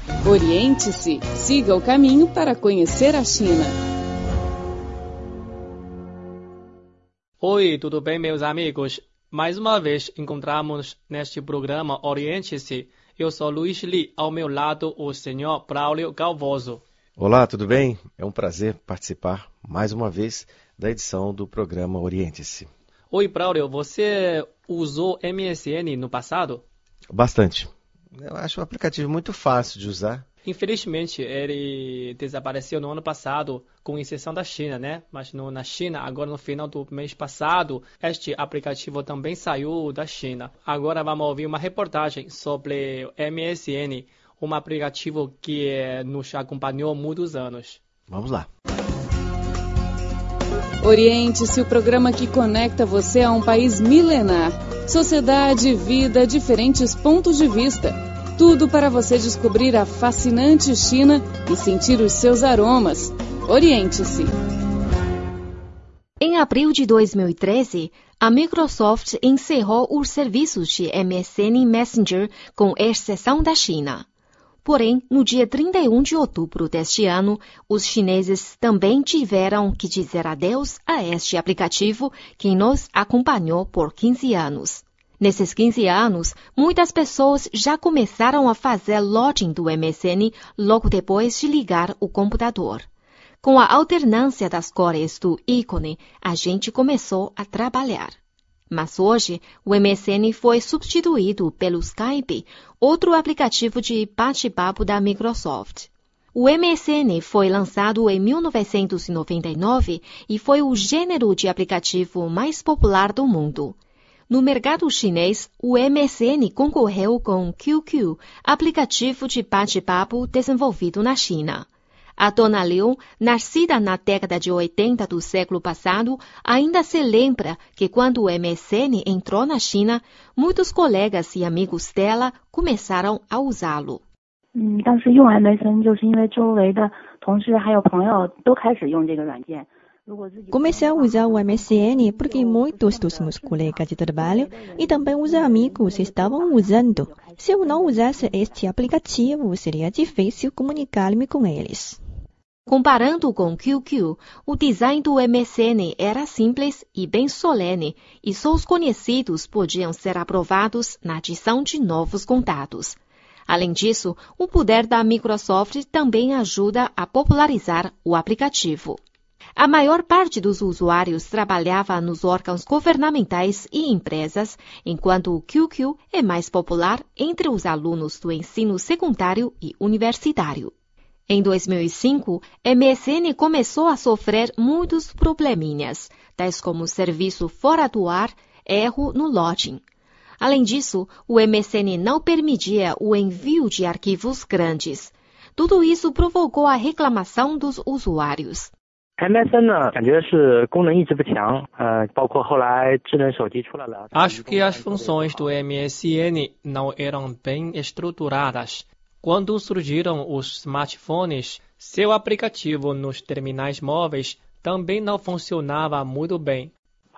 Oriente-se, siga o caminho para conhecer a China. Oi, tudo bem, meus amigos? Mais uma vez encontramos neste programa Oriente-se. Eu sou Luiz Li, ao meu lado o senhor Braulio Galvoso. Olá, tudo bem? É um prazer participar mais uma vez da edição do programa Oriente-se. Oi, Braulio, você usou MSN no passado? Bastante. Eu acho um aplicativo muito fácil de usar. Infelizmente, ele desapareceu no ano passado, com exceção da China, né? Mas na China, agora no final do mês passado, este aplicativo também saiu da China. Agora vamos ouvir uma reportagem sobre o MSN, um aplicativo que nos acompanhou muitos anos. Vamos lá. Oriente-se, o programa que conecta você a um país milenar. Sociedade, vida, diferentes pontos de vista. Tudo para você descobrir a fascinante China e sentir os seus aromas. Oriente-se. Em abril de 2013, a Microsoft encerrou os serviços de MSN Messenger com exceção da China. Porém, no dia 31 de outubro deste ano, os chineses também tiveram que dizer adeus a este aplicativo que nos acompanhou por 15 anos. Nesses 15 anos, muitas pessoas já começaram a fazer login do MSN logo depois de ligar o computador. Com a alternância das cores do ícone, a gente começou a trabalhar. Mas hoje, o MSN foi substituído pelo Skype, outro aplicativo de bate-papo da Microsoft. O MSN foi lançado em 1999 e foi o gênero de aplicativo mais popular do mundo. No mercado chinês, o MSN concorreu com o QQ, aplicativo de bate-papo desenvolvido na China. A dona Liu, nascida na década de 80 do século passado, ainda se lembra que quando o MSN entrou na China, muitos colegas e amigos dela começaram a usá-lo. 当时用 MSN 就是因为周围的同事还有朋友都开始用这个软件。 Comecei a usar o MSN porque muitos dos meus colegas de trabalho e também os amigos estavam usando. Se eu não usasse este aplicativo, seria difícil comunicar-me com eles. Comparando com o QQ, o design do MSN era simples e bem solene, e só os conhecidos podiam ser aprovados na adição de novos contatos. Além disso, o poder da Microsoft também ajuda a popularizar o aplicativo. A maior parte dos usuários trabalhava nos órgãos governamentais e empresas, enquanto o QQ é mais popular entre os alunos do ensino secundário e universitário. Em 2005, MSN começou a sofrer muitos probleminhas, tais como serviço fora do ar, erro no login. Além disso, o MSN não permitia o envio de arquivos grandes. Tudo isso provocou a reclamação dos usuários. MSN 呢，感觉是功能一直不强，包括后来智能手机出来了。 Acho que as funções do MSN não eram bem estruturadas. Quando surgiram os smartphones, seu aplicativo nos terminais móveis também não funcionava muito bem.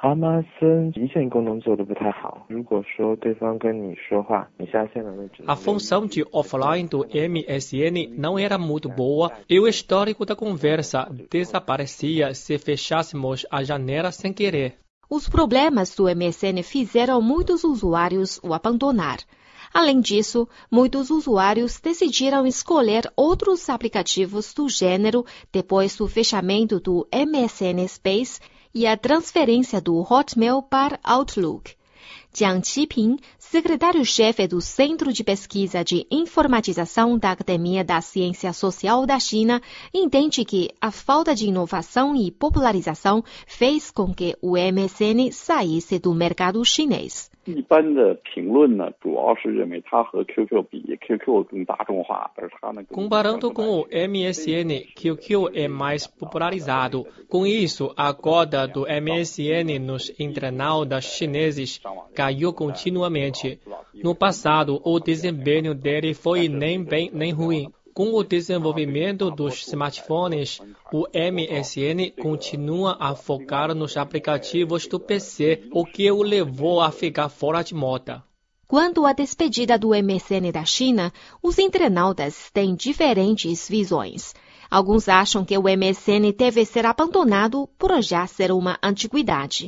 MSN 一线功能做得不太好。如果说对方跟你说话，你下线了那只能。 A função de offline do MSN não era muito boa e o histórico da conversa desaparecia se fechássemos a janela sem querer. Os problemas do MSN fizeram muitos usuários o abandonar. Além disso, muitos usuários decidiram escolher outros aplicativos do gênero depois do fechamento do MSN Space e a transferência do Hotmail para Outlook. Jiang Qiping, secretário-chefe do Centro de Pesquisa de Informatização da Academia da Ciência Social da China, entende que a falta de inovação e popularização fez com que o MSN saísse do mercado chinês. 一般的评论呢，主要是认为它和 QQ 比 ，QQ 更大众化，而它呢。 Comparando com o MSN, QQ é mais popularizado. Com isso, a cota do MSN nos internautas chineses caiu continuamente. No passado, o desempenho dele foi nem bem nem ruim. Com o desenvolvimento dos smartphones, o MSN continua a focar nos aplicativos do PC, o que o levou a ficar fora de moda. Quanto à despedida do MSN da China, os internautas têm diferentes visões. Alguns acham que o MSN deve ser abandonado por já ser uma antiguidade.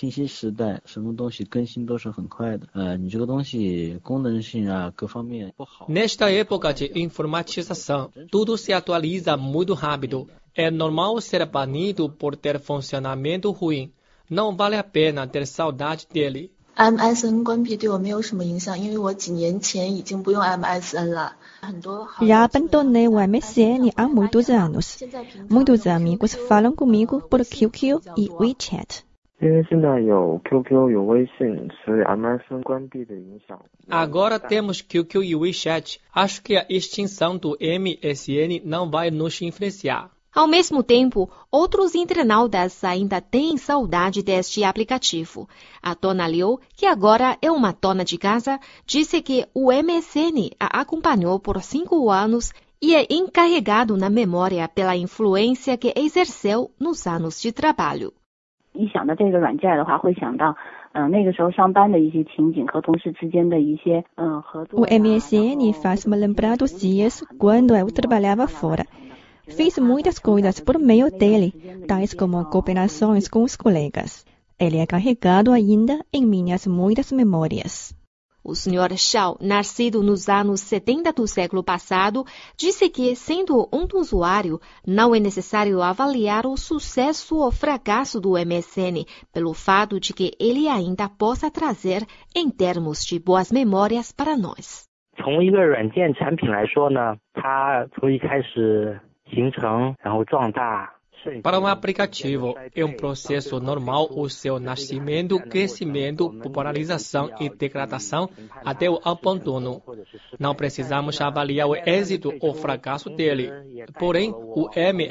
Nesta época de informatização, tudo se atualiza muito rápido. É normal ser banido por ter funcionamento ruim. Não vale a pena ter saudade dele. MSN 关闭对我没有什么影响，因为我几年前已经不用 MSN 了。 Já abandonei o MSN há muitos anos. Muitos amigos falam comigo por QQ e WeChat. 因为现在有 QQ 有微信，所以 MSN 关闭的影响。 Agora temos QQ e WeChat. Acho que a extinção do MSN não vai nos influenciar. Ao mesmo tempo, outros internautas ainda têm saudade deste aplicativo. A dona Liu, que agora é uma dona de casa, disse que o MSN a acompanhou por 5 anos e é encarregado na memória pela influência que exerceu nos anos de trabalho. 一想到这个软件的话，会想到那个时候上班的一些情景和同事之间的一些合作。 O MSN faz-me lembrar dos dias quando eu trabalhava fora. Fiz muitas coisas por meio dele, tais como cooperações com os colegas. Ele é carregado ainda em minhas muitas memórias. O Sr. Xiao, nascido nos anos 70 do século passado, disse que, sendo um usuário, não é necessário avaliar o sucesso ou fracasso do MSN pelo fato de que ele ainda possa trazer em termos de boas memórias para nós. 从一个软件产品来说呢，它从一开始形成，然后壮大。 Para um aplicativo, é um processo normal o seu nascimento, crescimento, popularização e degradação até o abandono. Não precisamos avaliar o êxito ou fracasso dele. Porém, o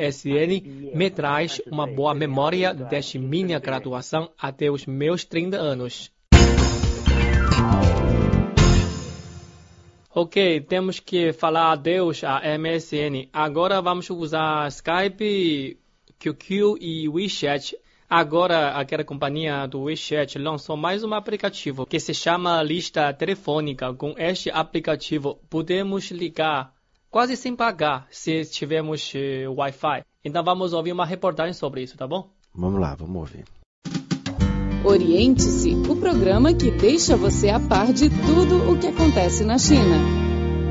MSN me traz uma boa memória desde minha graduação até os meus 30 anos. Ok, temos que falar adeus a MSN. Agora vamos usar Skype, QQ e WeChat. Agora, aquela companhia do WeChat lançou mais um aplicativo que se chama Lista Telefônica. Com este aplicativo, podemos ligar quase sem pagar se tivermos Wi-Fi. Então, vamos ouvir uma reportagem sobre isso, tá bom? Vamos lá, vamos ouvir. Oriente-se, o programa que deixa você a par de tudo o que acontece na China.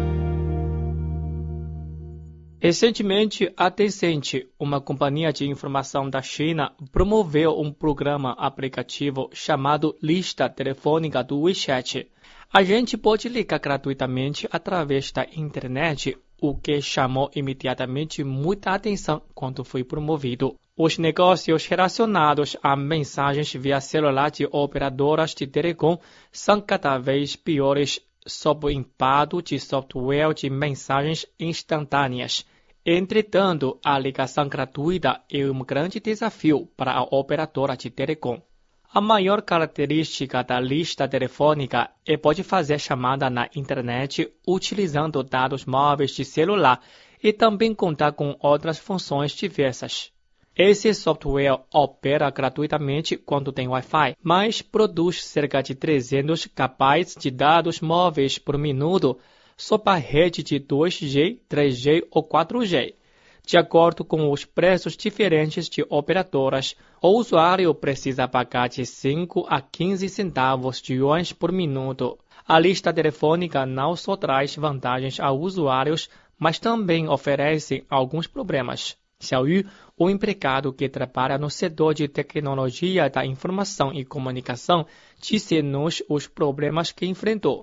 Recentemente, a Tencent, uma companhia de informação da China, promoveu um programa aplicativo chamado Lista Telefônica do WeChat. A gente pode ligar gratuitamente através da internet, o que chamou imediatamente muita atenção quando foi promovido. Os negócios relacionados a mensagens via celular de operadoras de telecom são cada vez piores sob o impacto de software de mensagens instantâneas. Entretanto, a ligação gratuita é um grande desafio para a operadora de telecom. A maior característica da lista telefônica é poder fazer chamada na internet utilizando dados móveis de celular e também contar com outras funções diversas. Esse software opera gratuitamente quando tem Wi-Fi, mas produz cerca de 300 KB de dados móveis por minuto sob a rede de 2G, 3G ou 4G. De acordo com os preços diferentes de operadoras, o usuário precisa pagar de 5 a 15 centavos de yuans por minuto. A lista telefônica não só traz vantagens aos usuários, mas também oferece alguns problemas. Xiao Yu, o empregado que trabalha no setor de tecnologia da informação e comunicação, disse-nos os problemas que enfrentou.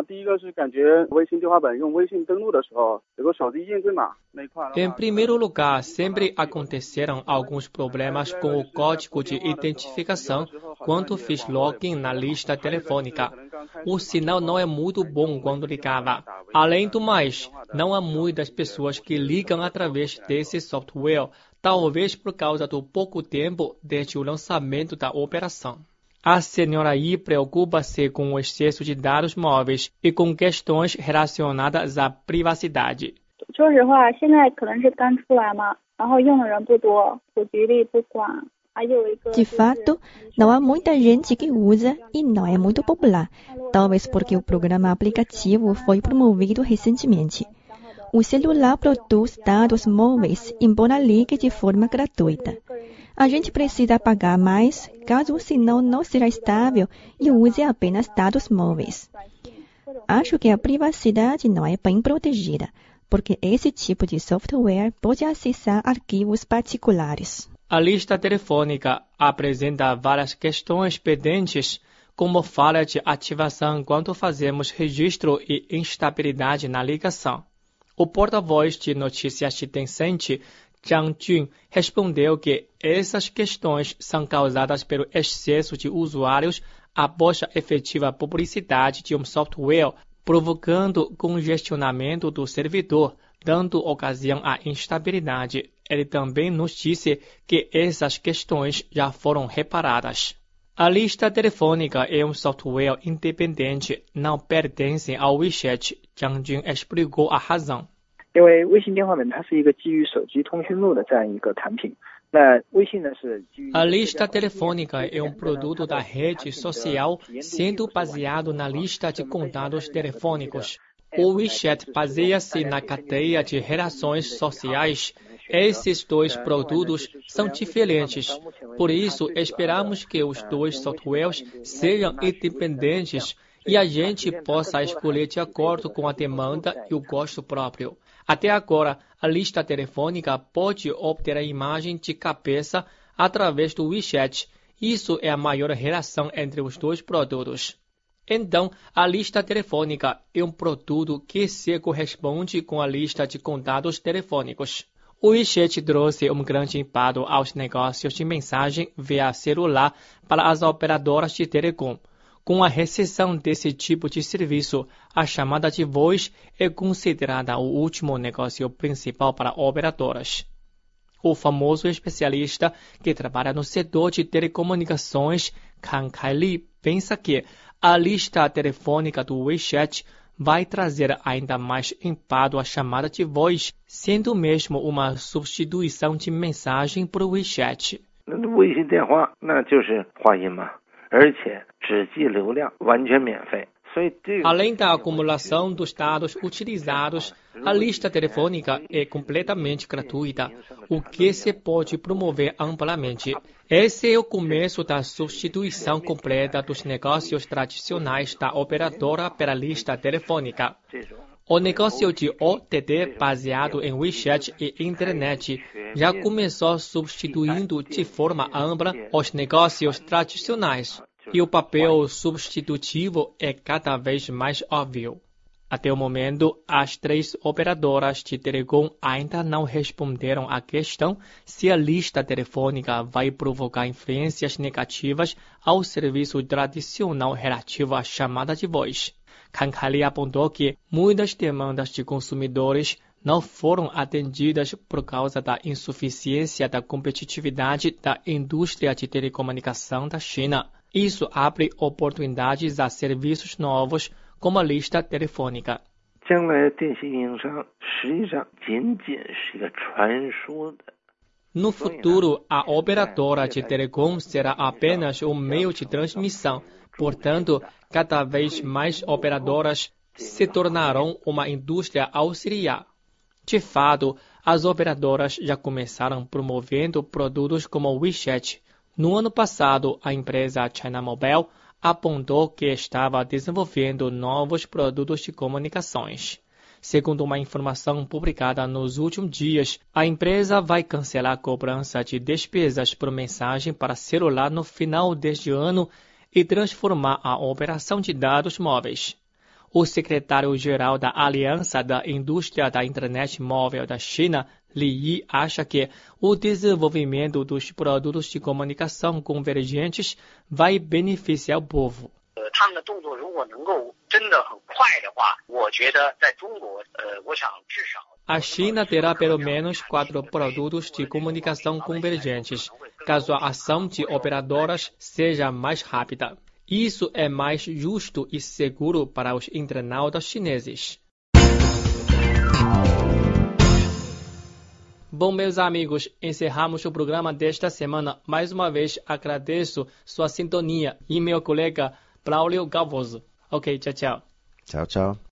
Em primeiro lugar, sempre aconteceram alguns problemas com o código de identificação quando fiz login na lista telefônica. O sinal não é muito bom quando ligava. Além do mais, não há muitas pessoas que ligam através desse software, talvez por causa do pouco tempo desde o lançamento da operação. A senhora Yi preocupa-se com o excesso de dados móveis e com questões relacionadas à privacidade. De fato, não há muita gente que usa e não é muito popular, talvez porque o programa aplicativo foi promovido recentemente. O celular produz dados móveis, embora ligue de forma gratuita. A gente precisa pagar mais, caso o sinal não seja estável e use apenas dados móveis. Acho que a privacidade não é bem protegida, porque esse tipo de software pode acessar arquivos particulares. A lista telefônica apresenta várias questões pendentes, como falha de ativação enquanto fazemos registro e instabilidade na ligação. O porta-voz de notícias de Tencent, Zhang Jun, respondeu que essas questões são causadas pelo excesso de usuários após a efetiva publicidade de um software, provocando congestionamento do servidor, dando ocasião à instabilidade. Ele também nos disse que essas questões já foram reparadas. A lista telefônica é um software independente, não pertence ao WeChat. Zhang Jun explicou a razão. A lista telefônica é um produto da rede social, sendo baseado na lista de contatos telefônicos. O WeChat baseia-se na cadeia de relações sociais. Esses dois produtos são diferentes, por isso esperamos que os dois softwares sejam independentes e a gente possa escolher de acordo com a demanda e o gosto próprio. Até agora, a lista telefônica pode obter a imagem de cabeça através do WeChat. Isso é a maior relação entre os dois produtos. Então, a lista telefônica é um produto que se corresponde com a lista de contatos telefônicos. O WeChat trouxe um grande impacto aos negócios de mensagem via celular para as operadoras de telecom. Com a recessão desse tipo de serviço, a chamada de voz é considerada o último negócio principal para operadoras. O famoso especialista que trabalha no setor de telecomunicações, Kang Kai-li, pensa que a lista telefônica do WeChat vai trazer ainda mais impacto à chamada de voz, sendo mesmo uma substituição de mensagem para o WeChat. Além da acumulação dos dados utilizados, a lista telefônica é completamente gratuita, o que se pode promover amplamente. Esse é o começo da substituição completa dos negócios tradicionais da operadora pela lista telefônica. O negócio de OTT baseado em WeChat e internet já começou substituindo de forma ampla os negócios tradicionais. E o papel substitutivo é cada vez mais óbvio. Até o momento, as 3 operadoras de telecom ainda não responderam à questão se a lista telefônica vai provocar influências negativas ao serviço tradicional relativo à chamada de voz. Kang Kai-li apontou que muitas demandas de consumidores não foram atendidas por causa da insuficiência da competitividade da indústria de telecomunicação da China. Isso abre oportunidades a serviços novos, como a lista telefônica. No futuro, a operadora de telecom será apenas um meio de transmissão. Portanto, cada vez mais operadoras se tornarão uma indústria auxiliar. De fato, as operadoras já começaram promovendo produtos como o WeChat. No ano passado, a empresa China Mobile apontou que estava desenvolvendo novos produtos de comunicações. Segundo uma informação publicada nos últimos dias, a empresa vai cancelar a cobrança de despesas por mensagem para celular no final deste ano e transformar a operação de dados móveis. O secretário-geral da Aliança da Indústria da Internet Móvel da China, Li Yi, acha que o desenvolvimento dos produtos de comunicação convergentes vai beneficiar o povo. A China terá pelo menos 4 produtos de comunicação convergentes, caso a ação de operadoras seja mais rápida. Isso é mais justo e seguro para os internautas chineses. Bom, meus amigos, encerramos o programa desta semana. Mais uma vez, agradeço sua sintonia e meu colega Braulio Galvoso. Ok, tchau, tchau. Tchau, tchau.